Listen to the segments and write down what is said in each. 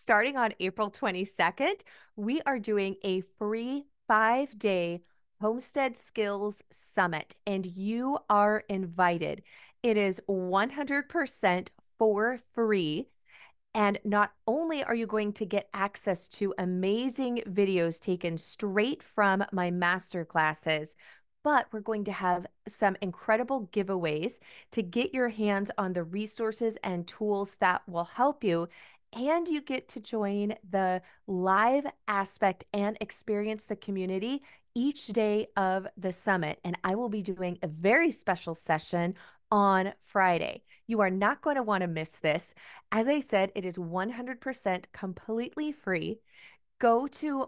starting on April 22nd, we are doing a free 5-day Homestead Skills Summit, and you are invited. It is 100% for free. And not only are you going to get access to amazing videos taken straight from my master classes, but we're going to have some incredible giveaways to get your hands on the resources and tools that will help you. And you get to join the live aspect and experience the community each day of the summit. And I will be doing a very special session on Friday. You are not going to want to miss this. As I said, it is 100% completely free. Go to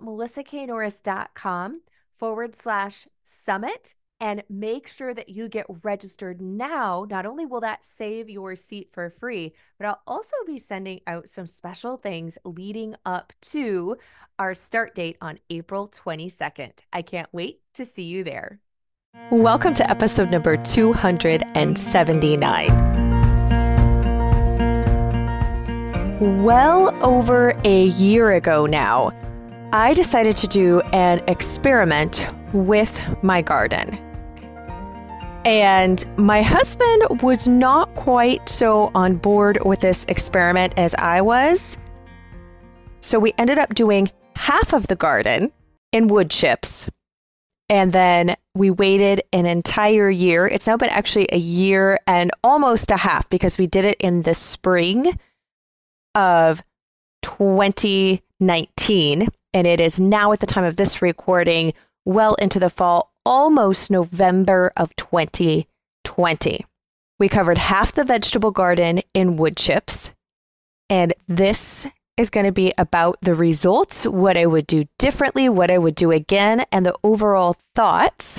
melissaknorris.com/summit and make sure that you get registered now. Not only will that save your seat for free, but I'll also be sending out some special things leading up to our start date on April 22nd. I can't wait to see you there. Welcome to episode number 279. Well over a year ago now, I decided to do an experiment with my garden. And my husband was not quite so on board with this experiment as I was. So we ended up doing half of the garden in wood chips. And then we waited an entire year. It's now been actually a year and almost a half because we did it in the spring of 2019. And it is now at the time of this recording, well into the fall, almost November of 2020. We covered half the vegetable garden in wood chips. And this is going to be about the results, what I would do differently, what I would do again, and the overall thoughts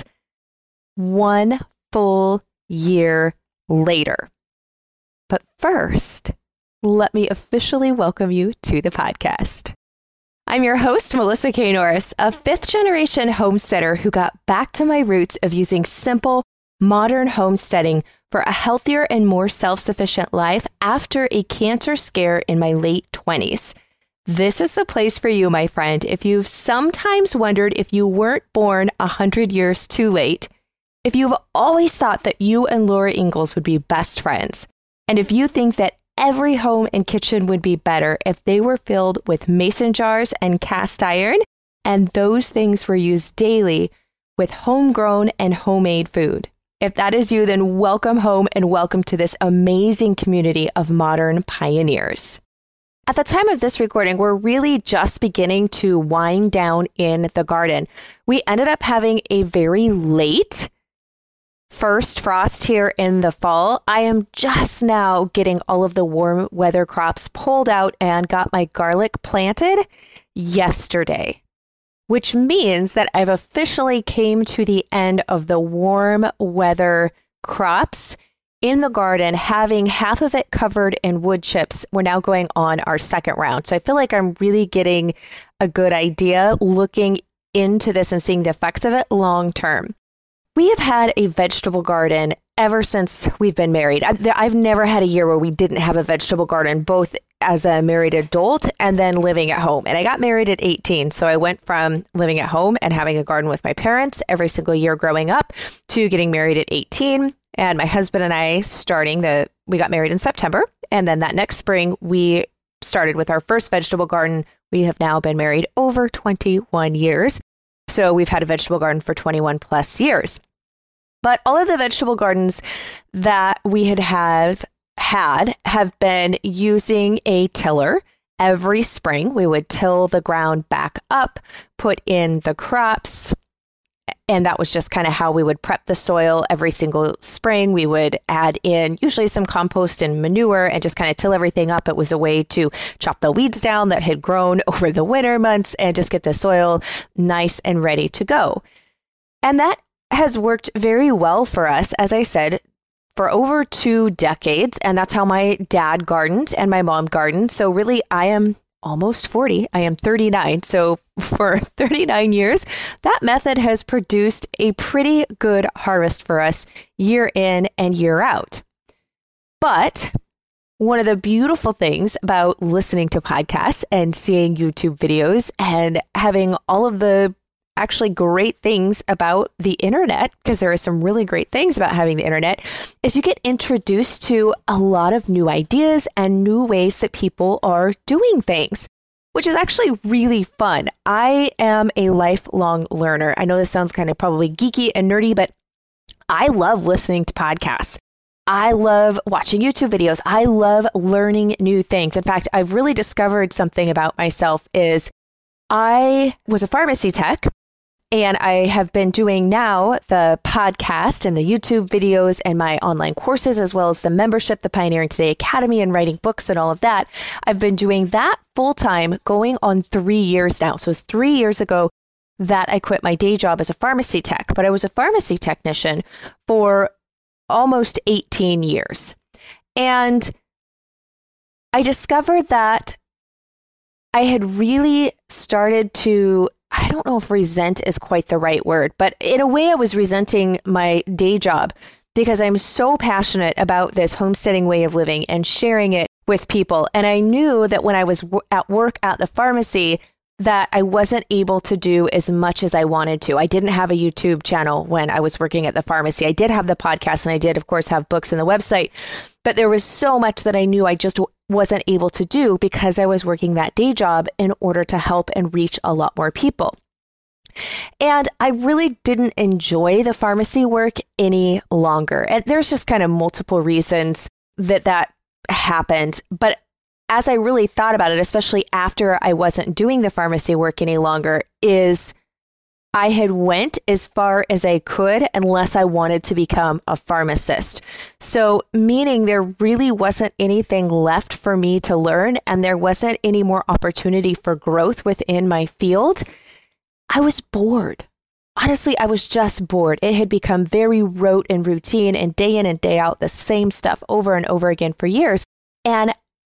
1 full year later. But first, let me officially welcome you to the podcast. I'm your host, Melissa K. Norris, a fifth-generation homesteader who got back to my roots of using simple, modern homesteading for a healthier and more self-sufficient life after a cancer scare in my late 20s. This is the place for you, my friend, if you've sometimes wondered if you weren't born 100 years too late, if you've always thought that you and Laura Ingalls would be best friends, and if you think that every home and kitchen would be better if they were filled with mason jars and cast iron, and those things were used daily with homegrown and homemade food. If that is you, then welcome home and welcome to this amazing community of modern pioneers. At the time of this recording, we're really just beginning to wind down in the garden. We ended up having a very late first frost here in the fall. I am just now getting all of the warm weather crops pulled out and got my garlic planted yesterday, which means that I've officially came to the end of the warm weather crops in the garden, having half of it covered in wood chips. We're now going on our second round. So I feel like I'm really getting a good idea looking into this and seeing the effects of it long term. We have had a vegetable garden ever since we've been married. I've never had a year where we didn't have a vegetable garden, both as a married adult and then living at home. And I got married at 18. So I went from living at home and having a garden with my parents every single year growing up to getting married at 18. And my husband and I we got married in September. And then that next spring, we started with our first vegetable garden. We have now been married over 21 years. So we've had a vegetable garden for 21 plus years. But all of the vegetable gardens that we have been using a tiller every spring. We would till the ground back up, put in the crops, and that was just kind of how we would prep the soil every single spring. We would add in usually some compost and manure and just kind of till everything up. It was a way to chop the weeds down that had grown over the winter months and just get the soil nice and ready to go. And that has worked very well for us, as I said, for over 2 decades. And that's how my dad gardened and my mom gardened. So really, I am almost 40. I am 39. So for 39 years, that method has produced a pretty good harvest for us year in and year out. But one of the beautiful things about listening to podcasts and seeing YouTube videos and having all of the actually great things about the internet, because there are some really great things about having the internet, is you get introduced to a lot of new ideas and new ways that people are doing things, which is actually really fun. I am a lifelong learner. I know this sounds kind of probably geeky and nerdy, but I love listening to podcasts. I love watching YouTube videos. I love learning new things. In fact, I've really discovered something about myself is I was a pharmacy tech, and I have been doing now the podcast and the YouTube videos and my online courses, as well as the membership, the Pioneering Today Academy, and writing books and all of that. I've been doing that full time going on 3 years now. So it was 3 years ago that I quit my day job as a pharmacy tech, but I was a pharmacy technician for almost 18 years. And I discovered that I had really started to, I don't know if resent is quite the right word, but in a way I was resenting my day job because I'm so passionate about this homesteading way of living and sharing it with people. And I knew that when I was at work at the pharmacy, that I wasn't able to do as much as I wanted to. I didn't have a YouTube channel when I was working at the pharmacy. I did have the podcast, and I did, of course, have books and the website, but there was so much that I knew I just wasn't able to do because I was working that day job in order to help and reach a lot more people. And I really didn't enjoy the pharmacy work any longer. And there's just kind of multiple reasons that happened. But as I really thought about it, especially after I wasn't doing the pharmacy work any longer, is I had went as far as I could unless I wanted to become a pharmacist. So meaning there really wasn't anything left for me to learn, and there wasn't any more opportunity for growth within my field. I was bored. Honestly, I was just bored. It had become very rote and routine and day in and day out, the same stuff over and over again for years. And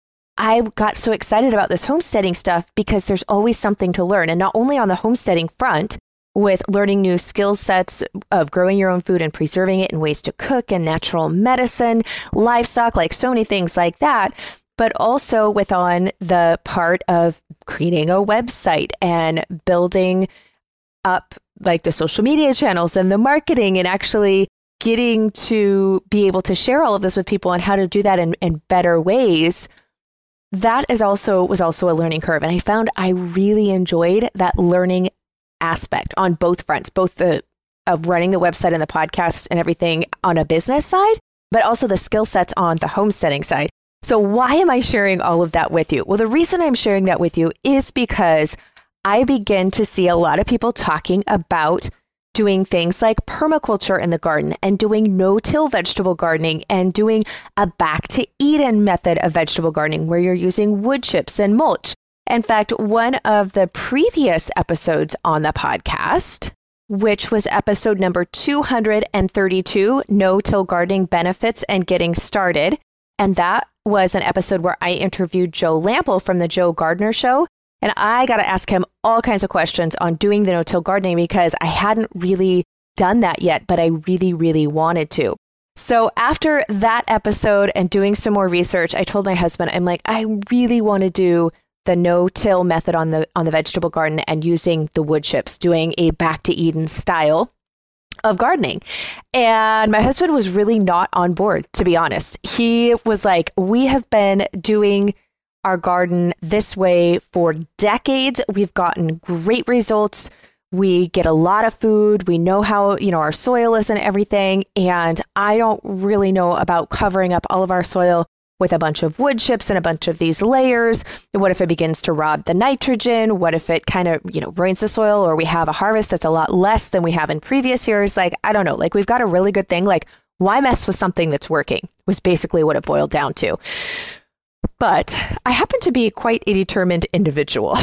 I got so excited about this homesteading stuff because there's always something to learn. And not only on the homesteading front, with learning new skill sets of growing your own food and preserving it and ways to cook and natural medicine, livestock, like so many things like that, but also with on the part of creating a website and building up like the social media channels and the marketing and actually getting to be able to share all of this with people and how to do that in better ways. That was also a learning curve. And I found I really enjoyed that learning aspect on both fronts, both of running the website and the podcast and everything on a business side, but also the skill sets on the homesteading side. So why am I sharing all of that with you? Well, the reason I'm sharing that with you is because I begin to see a lot of people talking about doing things like permaculture in the garden and doing no-till vegetable gardening and doing a back to Eden method of vegetable gardening where you're using wood chips and mulch. In fact, one of the previous episodes on the podcast, which was episode number 232, No-Till Gardening Benefits and Getting Started, and that was an episode where I interviewed Joe Lample from the Joe Gardener Show. And I got to ask him all kinds of questions on doing the no-till gardening because I hadn't really done that yet, but I really, really wanted to. So after that episode and doing some more research, I told my husband, I'm like, I really want to do the no-till method on the vegetable garden and using the wood chips, doing a back to Eden style of gardening. And my husband was really not on board, to be honest. He was like, we have been doing our garden this way for decades. We've gotten great results. We get a lot of food. We know how, our soil is and everything. And I don't really know about covering up all of our soil with a bunch of wood chips and a bunch of these layers. What if it begins to rob the nitrogen? What if it kind of, ruins the soil, or we have a harvest that's a lot less than we have in previous years? Like, I don't know, like we've got a really good thing. Like, why mess with something that's working was basically what it boiled down to. But I happen to be quite a determined individual.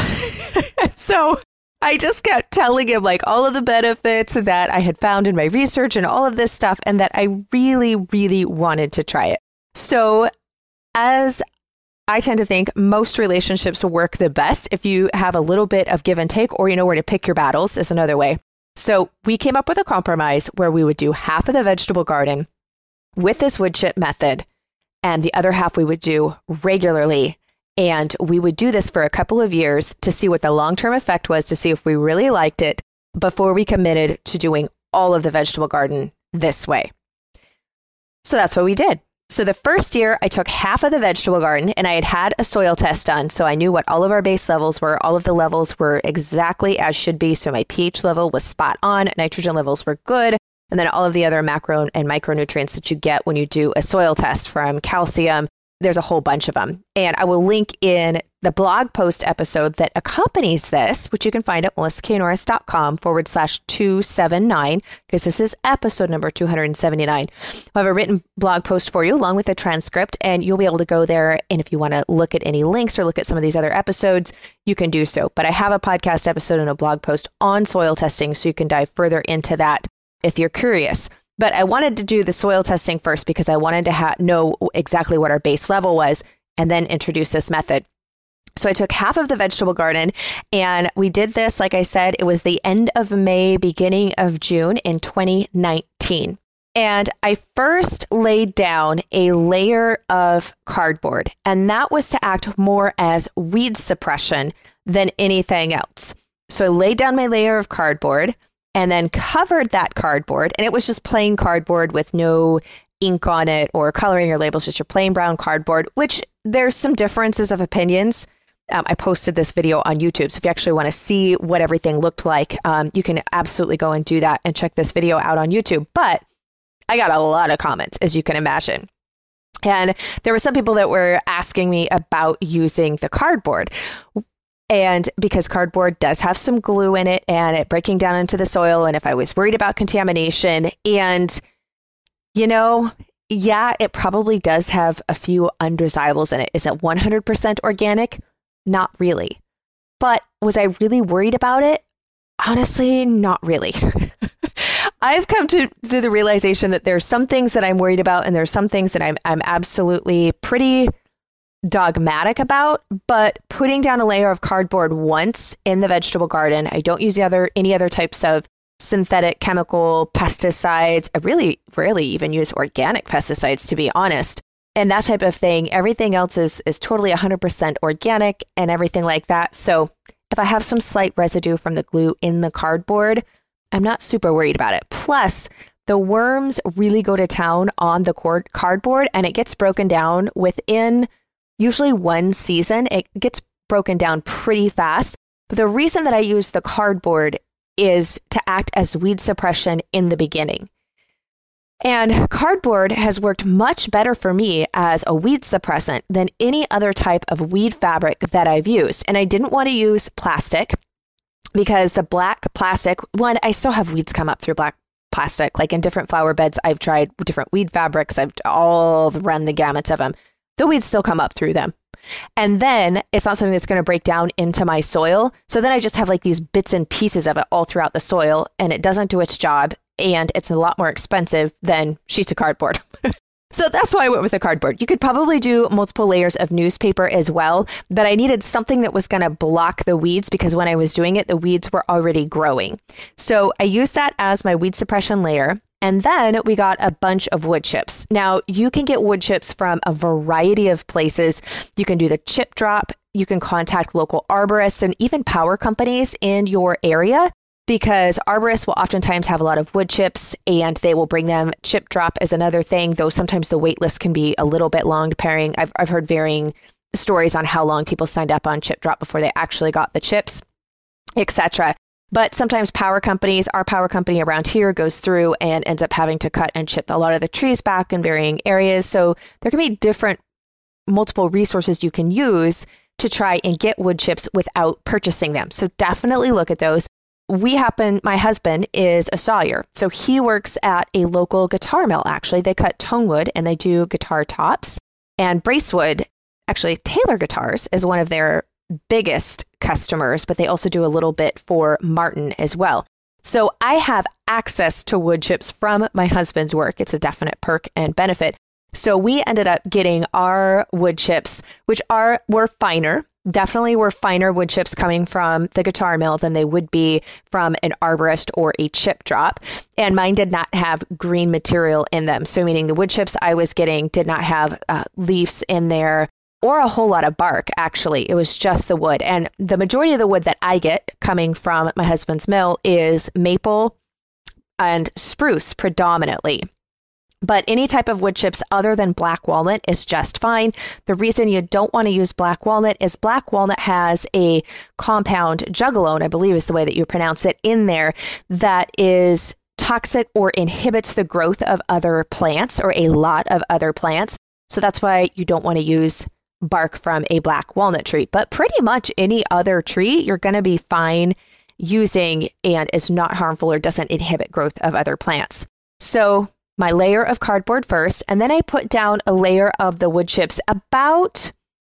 So I just kept telling him like all of the benefits that I had found in my research and all of this stuff, and that I really, really wanted to try it. So as I tend to think, most relationships work the best if you have a little bit of give and take, or you know where to pick your battles is another way. So we came up with a compromise where we would do half of the vegetable garden with this wood chip method and the other half we would do regularly. And we would do this for a couple of years to see what the long-term effect was, to see if we really liked it before we committed to doing all of the vegetable garden this way. So that's what we did. So the first year I took half of the vegetable garden and I had a soil test done. So I knew what all of our base levels were. All of the levels were exactly as should be. So my pH level was spot on. Nitrogen levels were good. And then all of the other macro and micronutrients that you get when you do a soil test, from calcium, there's a whole bunch of them. And I will link in the blog post episode that accompanies this, which you can find at melissaknorris.com/279, because this is episode number 279. I have a written blog post for you along with a transcript, and you'll be able to go there. And if you want to look at any links or look at some of these other episodes, you can do so. But I have a podcast episode and a blog post on soil testing, so you can dive further into that if you're curious. But I wanted to do the soil testing first because I wanted to know exactly what our base level was and then introduce this method. So I took half of the vegetable garden and we did this, like I said, it was the end of May, beginning of June in 2019. And I first laid down a layer of cardboard, and that was to act more as weed suppression than anything else. So I laid down my layer of cardboard and then covered that cardboard, and it was just plain cardboard with no ink on it or coloring or labels, just your plain brown cardboard, which there's some differences of opinions. I posted this video on YouTube, so if you actually want to see what everything looked like, you can absolutely go and do that and check this video out on YouTube. But I got a lot of comments, as you can imagine. And there were some people that were asking me about using the cardboard. And because cardboard does have some glue in it and it breaking down into the soil, and if I was worried about contamination, and, you know, yeah, it probably does have a few undesirables in it. Is it 100% organic? Not really. But was I really worried about it? Honestly, not really. I've come to the realization that there's some things that I'm worried about, and there's some things that I'm absolutely pretty dogmatic about. But putting down a layer of cardboard once in the vegetable garden, I don't use any other types of synthetic chemical pesticides. I really rarely even use organic pesticides, to be honest. And that type of thing. Everything else is totally 100% organic and everything like that. So if I have some slight residue from the glue in the cardboard, I'm not super worried about it. Plus, the worms really go to town on the cardboard, and it gets broken down within usually one season. It gets broken down pretty fast. But the reason that I use the cardboard is to act as weed suppression in the beginning. And cardboard has worked much better for me as a weed suppressant than any other type of weed fabric that I've used. And I didn't want to use plastic because the black plastic, one, I still have weeds come up through black plastic. Like in different flower beds, I've tried different weed fabrics. I've all run the gamuts of them. The weeds still come up through them. And then it's not something that's going to break down into my soil. So then I just have like these bits and pieces of it all throughout the soil, and it doesn't do its job. And it's a lot more expensive than sheets of cardboard. So that's why I went with the cardboard. You could probably do multiple layers of newspaper as well, but I needed something that was going to block the weeds, because when I was doing it, the weeds were already growing. So I used that as my weed suppression layer. And then we got a bunch of wood chips. Now, you can get wood chips from a variety of places. You can do the chip drop. You can contact local arborists and even power companies in your area, because arborists will oftentimes have a lot of wood chips and they will bring them. Chip drop is another thing, though sometimes the wait list can be a little bit long, depending. I've heard varying stories on how long people signed up on chip drop before they actually got the chips, etc. But sometimes our power company around here goes through and ends up having to cut and chip a lot of the trees back in varying areas. So there can be multiple resources you can use to try and get wood chips without purchasing them. So definitely look at those. My husband is a sawyer. So he works at a local guitar mill, actually. They cut tone wood and they do guitar tops. And Bracewood, actually Taylor Guitars, is one of their biggest customers, but they also do a little bit for Martin as well. So I have access to wood chips from my husband's work. It's a definite perk and benefit. So we ended up getting our wood chips, which were finer definitely were finer wood chips coming from the guitar mill than they would be from an arborist or a chip drop. And mine did not have green material in them. So meaning the wood chips I was getting did not have leaves in there or a whole lot of bark, actually. It was just the wood. And the majority of the wood that I get coming from my husband's mill is maple and spruce predominantly. But any type of wood chips other than black walnut is just fine. The reason you don't want to use black walnut is black walnut has a compound, jugalone, I believe is the way that you pronounce it, in there that is toxic or inhibits the growth of other plants or a lot of other plants. So that's why you don't want to use bark from a black walnut tree. But pretty much any other tree, you're going to be fine using and is not harmful or doesn't inhibit growth of other plants. So my layer of cardboard first, and then I put down a layer of the wood chips about,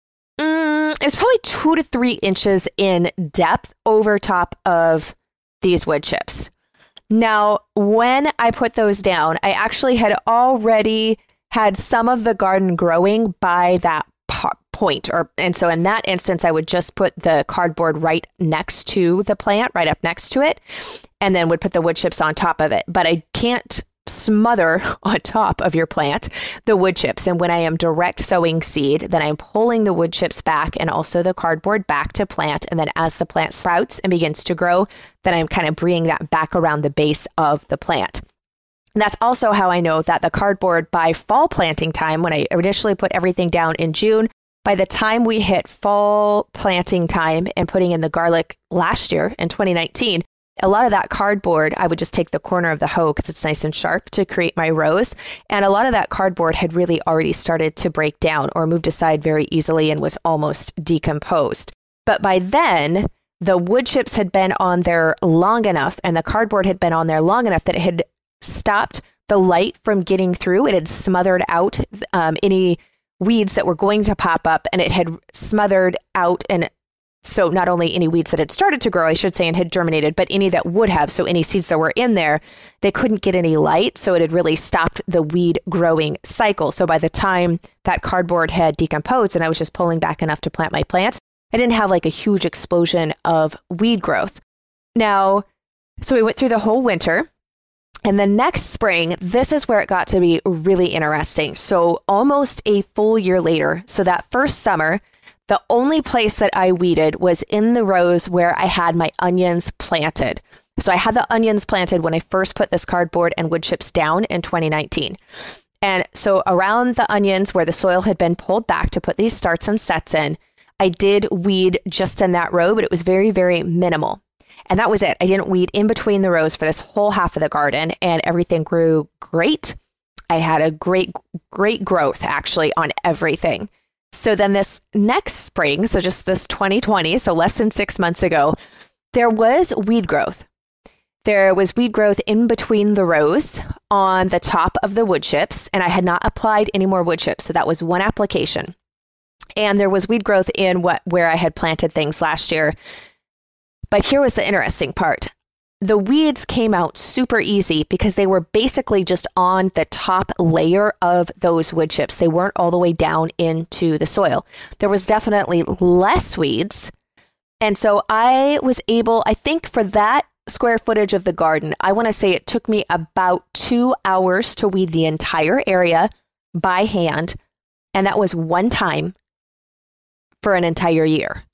it was probably 2 to 3 inches in depth over top of these wood chips. Now, when I put those down, I actually had already had some of the garden growing by that point. And so in that instance, I would just put the cardboard right next to the plant, right up next to it, and then would put the wood chips on top of it. But I can't smother on top of your plant the wood chips. And when I am direct sowing seed, then I'm pulling the wood chips back and also the cardboard back to plant. And then as the plant sprouts and begins to grow, then I'm kind of bringing that back around the base of the plant. And that's also how I know that the cardboard by fall planting time, when I initially put everything down in June, by the time we hit fall planting time and putting in the garlic last year in 2019, a lot of that cardboard, I would just take the corner of the hoe because it's nice and sharp to create my rows. And a lot of that cardboard had really already started to break down or moved aside very easily and was almost decomposed. But by then, the wood chips had been on there long enough and the cardboard had been on there long enough that it had stopped the light from getting through. It had smothered out any weeds that were going to pop up, and it had smothered out. And so not only any weeds that had started to grow, I should say, and had germinated, but any that would have. So any seeds that were in there, they couldn't get any light. So it had really stopped the weed growing cycle. So by the time that cardboard had decomposed and I was just pulling back enough to plant my plants, I didn't have like a huge explosion of weed growth. Now, so we went through the whole winter. And the next spring, this is where it got to be really interesting. So almost a full year later, so that first summer, the only place that I weeded was in the rows where I had my onions planted. So I had the onions planted when I first put this cardboard and wood chips down in 2019. And so around the onions where the soil had been pulled back to put these starts and sets in, I did weed just in that row, but it was very, very minimal. And that was it. I didn't weed in between the rows for this whole half of the garden, and everything grew great. I had a great growth actually on everything. So then this next spring, so just this 2020, so less than 6 months ago, there was weed growth. There was weed growth in between the rows on the top of the wood chips, and I had not applied any more wood chips. So that was one application. And there was weed growth in where I had planted things last year. But here was the interesting part. The weeds came out super easy because they were basically just on the top layer of those wood chips. They weren't all the way down into the soil. There was definitely less weeds. And so I was able, I think for that square footage of the garden, I want to say it took me about 2 hours to weed the entire area by hand. And that was one time for an entire year.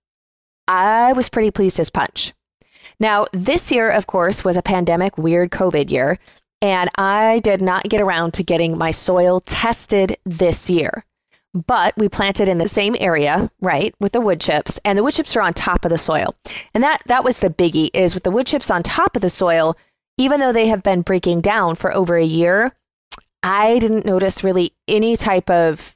I was pretty pleased as punch. Now, this year, of course, was a pandemic, weird COVID year, and I did not get around to getting my soil tested this year. But we planted in the same area, right, with the wood chips, and the wood chips are on top of the soil. And that was the biggie, is with the wood chips on top of the soil, even though they have been breaking down for over a year, I didn't notice really any type of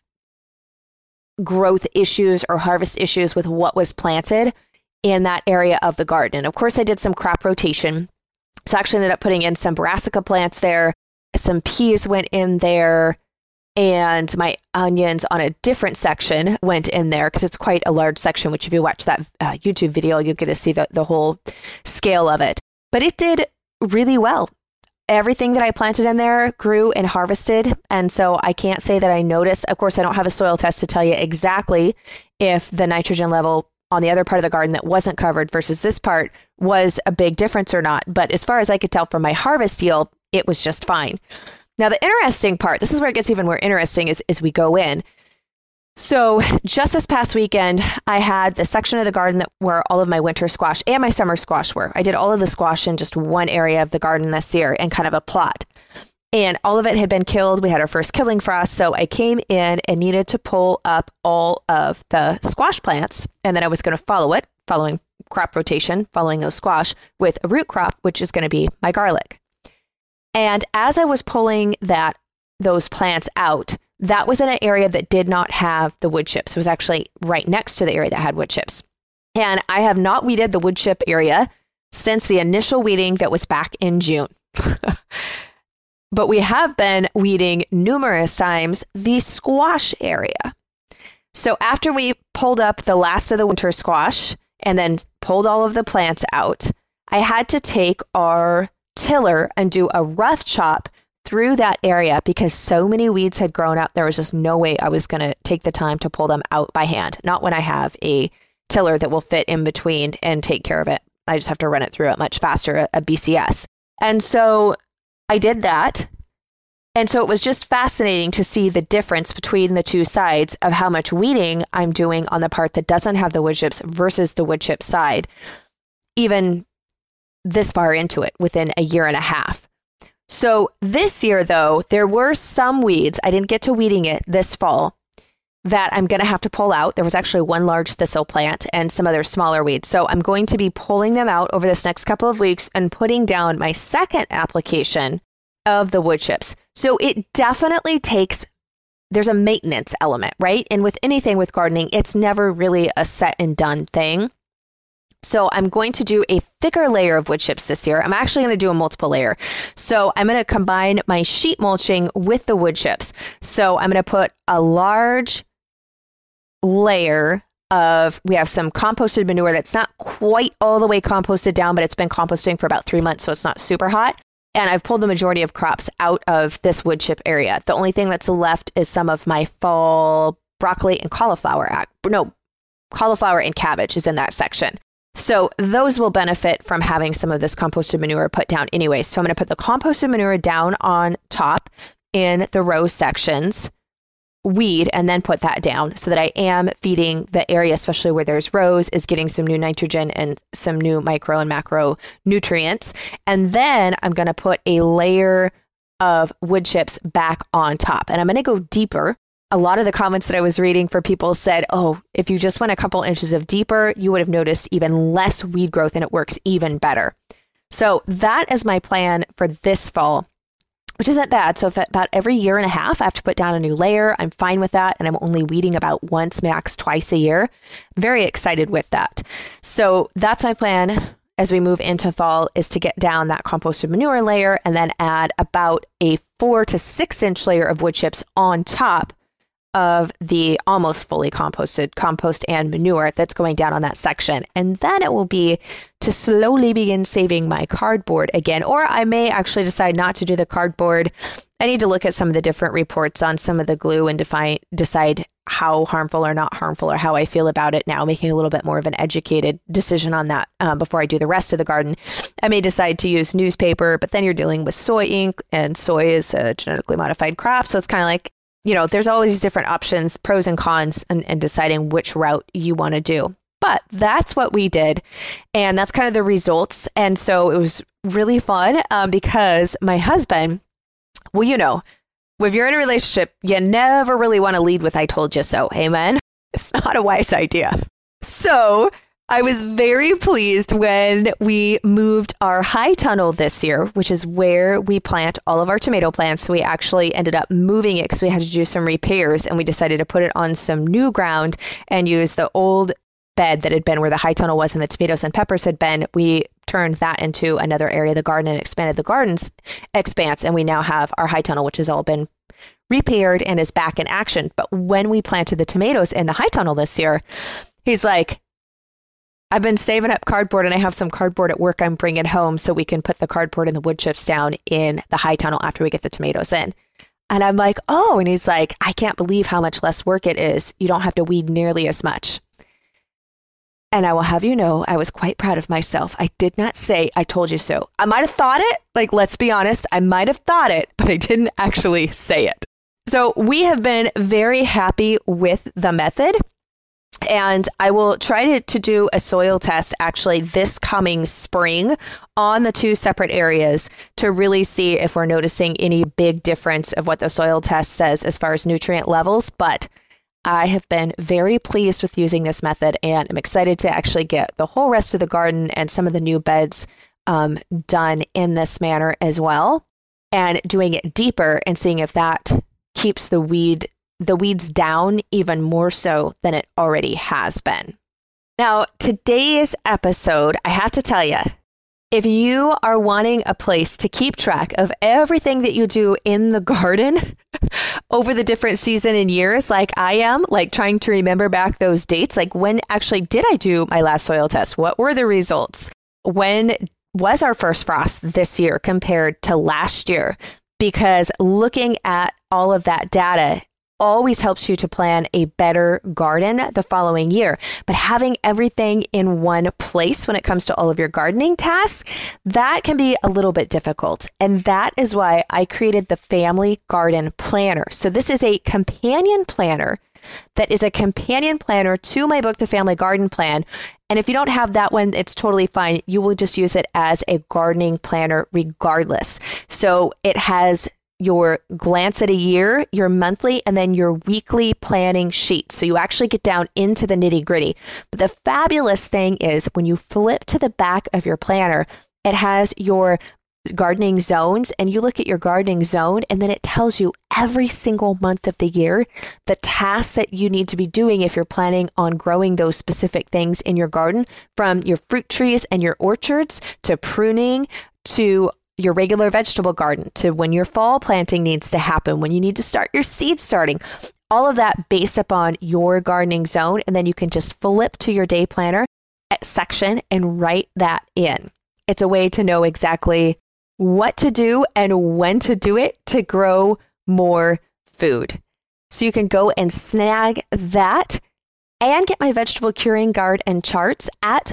growth issues or harvest issues with what was planted in that area of the garden. Of course, I did some crop rotation. So I actually ended up putting in some brassica plants there. Some peas went in there, and my onions on a different section went in there because it's quite a large section, which if you watch that YouTube video, you'll get to see the whole scale of it. But it did really well. Everything that I planted in there grew and harvested. And so I can't say that I noticed. Of course, I don't have a soil test to tell you exactly if the nitrogen level on the other part of the garden that wasn't covered versus this part was a big difference or not. But as far as I could tell from my harvest yield, it was just fine. Now, the interesting part, this is where it gets even more interesting, is we go in. So just this past weekend, I had the section of the garden where all of my winter squash and my summer squash were. I did all of the squash in just one area of the garden this year and kind of a plot. And all of it had been killed. We had our first killing frost. So I came in and needed to pull up all of the squash plants. And then I was going to follow it, following crop rotation, following those squash with a root crop, which is going to be my garlic. And as I was pulling those plants out, that was in an area that did not have the wood chips. It was actually right next to the area that had wood chips. And I have not weeded the wood chip area since the initial weeding that was back in June. But we have been weeding numerous times the squash area. So after we pulled up the last of the winter squash and then pulled all of the plants out, I had to take our tiller and do a rough chop through that area because so many weeds had grown up. There was just no way I was going to take the time to pull them out by hand. Not when I have a tiller that will fit in between and take care of it. I just have to run it through it much faster, a BCS. And so I did that. And so it was just fascinating to see the difference between the two sides of how much weeding I'm doing on the part that doesn't have the wood chips versus the wood chip side, even this far into it within a year and a half. So this year, though, there were some weeds. I didn't get to weeding it this fall that I'm going to have to pull out. There was actually one large thistle plant and some other smaller weeds. So I'm going to be pulling them out over this next couple of weeks and putting down my second application of the wood chips. So it definitely there's a maintenance element, right? And with anything with gardening, it's never really a set and done thing. So I'm going to do a thicker layer of wood chips this year. I'm actually going to do a multiple layer. So I'm going to combine my sheet mulching with the wood chips. So I'm going to put a large layer we have some composted manure that's not quite all the way composted down, but it's been composting for about 3 months, so it's not super hot. And I've pulled the majority of crops out of this wood chip area. The only thing that's left is some of my fall broccoli and cauliflower. Cauliflower and cabbage is in that section. So those will benefit from having some of this composted manure put down anyway. So I'm going to put the composted manure down on top in the row sections, weed, and then put that down so that I am feeding the area, especially where there's rows, is getting some new nitrogen and some new micro and macro nutrients. And then I'm going to put a layer of wood chips back on top. And I'm going to go deeper. A lot of the comments that I was reading for people said, oh, if you just went a couple inches of deeper, you would have noticed even less weed growth and it works even better. So that is my plan for this fall, which isn't bad. So if about every year and a half, I have to put down a new layer, I'm fine with that. And I'm only weeding about once, max twice a year. Very excited with that. So that's my plan as we move into fall, is to get down that composted manure layer and then add about a 4 to 6 inch layer of wood chips on top of the almost fully composted compost and manure that's going down on that section. And then it will be to slowly begin saving my cardboard again. Or I may actually decide not to do the cardboard. I need to look at some of the different reports on some of the glue and decide how harmful or not harmful, or how I feel about it now, making a little bit more of an educated decision on that before I do the rest of the garden. I may decide to use newspaper, but then you're dealing with soy ink, and soy is a genetically modified crop. So it's kind of like, there's always these different options, pros and cons, and deciding which route you want to do. But that's what we did. And that's kind of the results. And so it was really fun because my husband, if you're in a relationship, you never really want to lead with, I told you so. Amen. It's not a wise idea. So I was very pleased when we moved our high tunnel this year, which is where we plant all of our tomato plants. So we actually ended up moving it because we had to do some repairs, and we decided to put it on some new ground and use the old bed that had been where the high tunnel was and the tomatoes and peppers had been. We turned that into another area of the garden and expanded the garden's expanse. And we now have our high tunnel, which has all been repaired and is back in action. But when we planted the tomatoes in the high tunnel this year, he's like, I've been saving up cardboard, and I have some cardboard at work I'm bringing home so we can put the cardboard and the wood chips down in the high tunnel after we get the tomatoes in. And I'm like, oh, and he's like, I can't believe how much less work it is. You don't have to weed nearly as much. And I will have you know, I was quite proud of myself. I did not say, I told you so. I might have thought it, like, let's be honest, I might have thought it, but I didn't actually say it. So we have been very happy with the method. And I will try to do a soil test actually this coming spring on the 2 separate areas to really see if we're noticing any big difference of what the soil test says as far as nutrient levels. But I have been very pleased with using this method, and I'm excited to actually get the whole rest of the garden and some of the new beds done in this manner as well, and doing it deeper and seeing if that keeps the weeds down even more so than it already has been. Now, today's episode, I have to tell you, if you are wanting a place to keep track of everything that you do in the garden over the different season and years, like I am, like trying to remember back those dates, like when actually did I do my last soil test? What were the results? When was our first frost this year compared to last year? Because looking at all of that data always helps you to plan a better garden the following year. But having everything in one place when it comes to all of your gardening tasks, that can be a little bit difficult. And that is why I created the Family Garden Planner. So this is a companion planner that is a companion planner to my book, The Family Garden Plan. And if you don't have that one, it's totally fine. You will just use it as a gardening planner regardless. So it has your glance at a year, your monthly, and then your weekly planning sheet. So you actually get down into the nitty gritty. But the fabulous thing is when you flip to the back of your planner, it has your gardening zones, and you look at your gardening zone, and then it tells you every single month of the year the tasks that you need to be doing if you're planning on growing those specific things in your garden, from your fruit trees and your orchards to pruning to your regular vegetable garden, to when your fall planting needs to happen, when you need to start your seed starting, all of that based upon your gardening zone. And then you can just flip to your day planner section and write that in. It's a way to know exactly what to do and when to do it to grow more food. So you can go and snag that and get my vegetable curing guide and charts at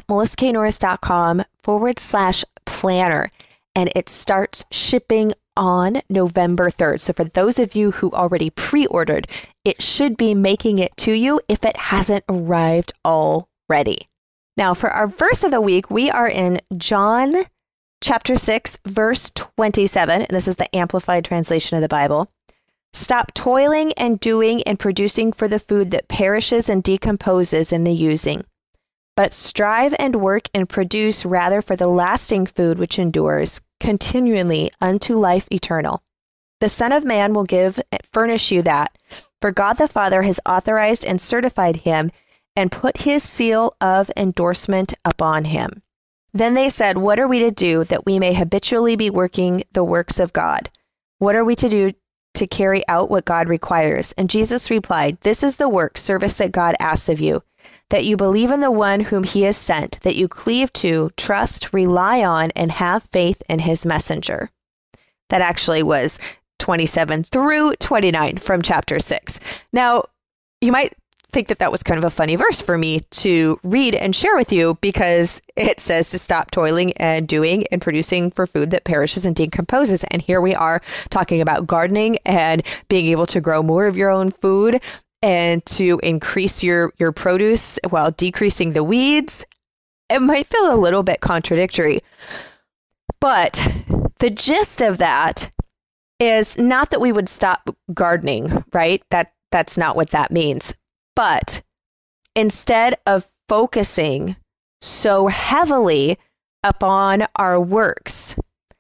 melissaknorris.com/planner. And it starts shipping on November 3rd. So for those of you who already pre-ordered, it should be making it to you if it hasn't arrived already. Now, for our verse of the week, we are in John chapter 6, verse 27. And this is the Amplified translation of the Bible. Stop toiling and doing and producing for the food that perishes and decomposes in the using. But strive and work and produce rather for the lasting food which endures continually unto life eternal. The Son of Man will furnish you that, for God the Father has authorized and certified him and put his seal of endorsement upon him. Then they said, what are we to do that we may habitually be working the works of God? What are we to do to carry out what God requires? And Jesus replied, this is the work, service that God asks of you, that you believe in the one whom he has sent, that you cleave to, trust, rely on, and have faith in his messenger. That actually was 27 through 29 from chapter 6. Now, you might think that that was kind of a funny verse for me to read and share with you, because it says to stop toiling and doing and producing for food that perishes and decomposes. And here we are talking about gardening and being able to grow more of your own food and to increase your produce while decreasing the weeds. It might feel a little bit contradictory, but the gist of that is not that we would stop gardening, right? That's not what that means. But instead of focusing so heavily upon our works,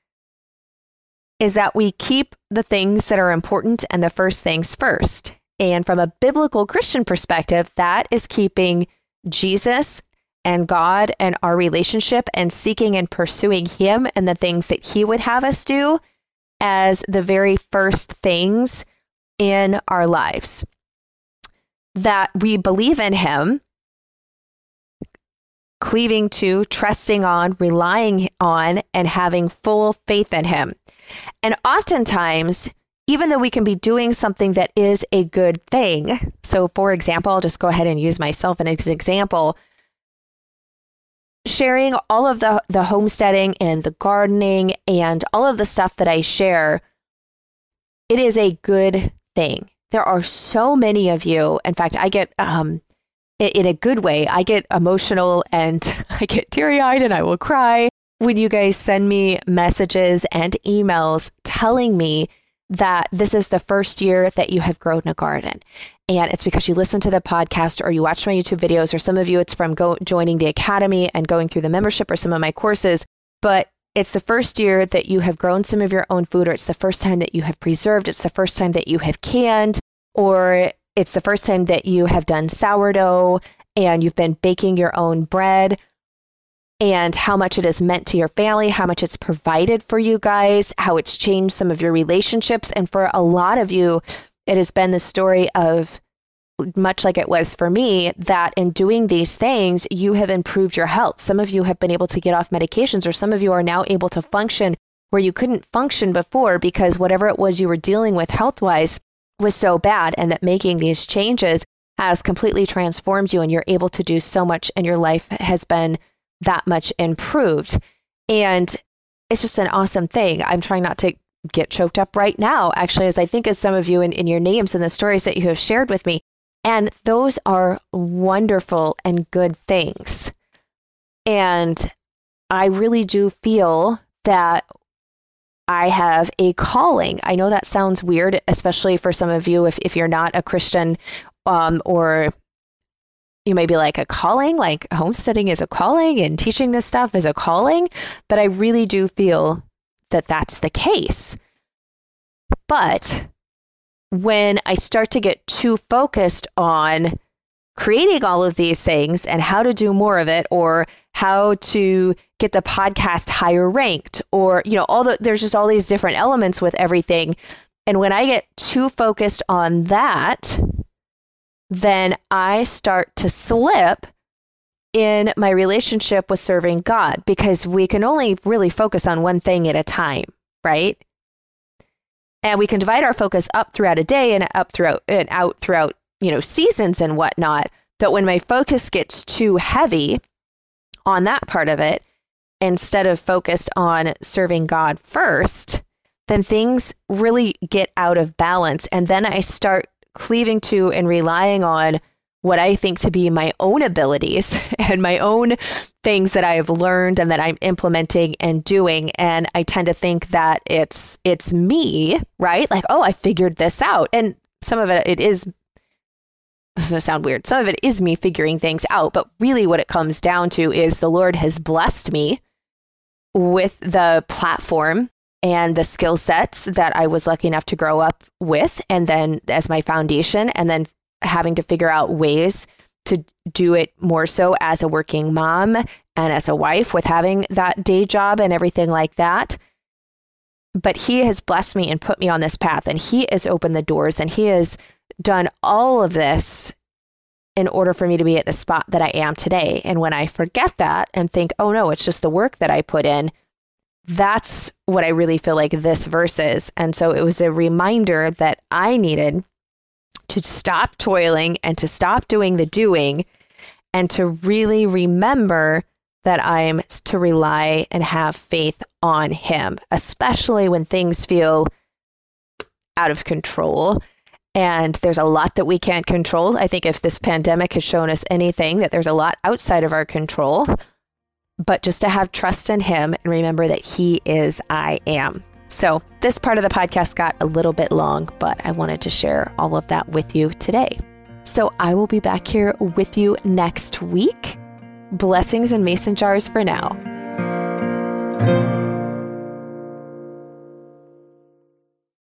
is that we keep the things that are important and the first things first. And from a biblical Christian perspective, that is keeping Jesus and God and our relationship and seeking and pursuing him and the things that he would have us do as the very first things in our lives. That we believe in him, cleaving to, trusting on, relying on, and having full faith in him. And oftentimes, even though we can be doing something that is a good thing, so for example, I'll just go ahead and use myself as an example. sharing all of the homesteading and the gardening and all of the stuff that I share, it is a good thing. There are so many of you. In fact, I get, in a good way, I get emotional and I get teary-eyed and I will cry when you guys send me messages and emails telling me that this is the first year that you have grown a garden. And it's because you listen to the podcast or you watch my YouTube videos, or some of you, it's from joining the academy and going through the membership or some of my courses. But it's the first year that you have grown some of your own food, or it's the first time that you have preserved. It's the first time that you have canned, or it's the first time that you have done sourdough and you've been baking your own bread, and how much it has meant to your family, how much it's provided for you guys, how it's changed some of your relationships. And for a lot of you, it has been the story of, much like it was for me, that in doing these things, you have improved your health. Some of you have been able to get off medications, or some of you are now able to function where you couldn't function before because whatever it was you were dealing with health-wise was so bad, and that making these changes has completely transformed you and you're able to do so much, and your life has been that much improved. And it's just an awesome thing. I'm trying not to get choked up right now, actually, as I think of some of you in your names and the stories that you have shared with me. And those are wonderful and good things. And I really do feel that I have a calling. I know that sounds weird, especially for some of you if you're not a Christian, or you may be like, a calling, like homesteading is a calling and teaching this stuff is a calling. But I really do feel that that's the case. But when I start to get too focused on creating all of these things and how to do more of it, or how to get the podcast higher ranked, or, there's just all these different elements with everything. And when I get too focused on that, then I start to slip in my relationship with serving God, because we can only really focus on one thing at a time, right? And we can divide our focus up throughout a day and up throughout and out throughout, seasons and whatnot. But when my focus gets too heavy on that part of it, instead of focused on serving God first, then things really get out of balance. And then I start cleaving to and relying on what I think to be my own abilities and my own things that I have learned and that I'm implementing and doing. And I tend to think that it's me, right? Like, oh, I figured this out. And some of it is, this is going to sound weird, some of it is me figuring things out. But really what it comes down to is the Lord has blessed me with the platform and the skill sets that I was lucky enough to grow up with, and then as my foundation, and then having to figure out ways to do it more so as a working mom and as a wife with having that day job and everything like that. But He has blessed me and put me on this path, and He has opened the doors, and He has done all of this in order for me to be at the spot that I am today. And when I forget that and think, oh no, it's just the work that I put in, that's what I really feel like this verse is. And so it was a reminder that I needed to stop toiling and to stop doing the doing, and to really remember that I'm to rely and have faith on Him, especially when things feel out of control. And there's a lot that we can't control. I think if this pandemic has shown us anything, that there's a lot outside of our control. But just to have trust in Him and remember that He is I am. So this part of the podcast got a little bit long, but I wanted to share all of that with you today. So I will be back here with you next week. Blessings and mason jars for now.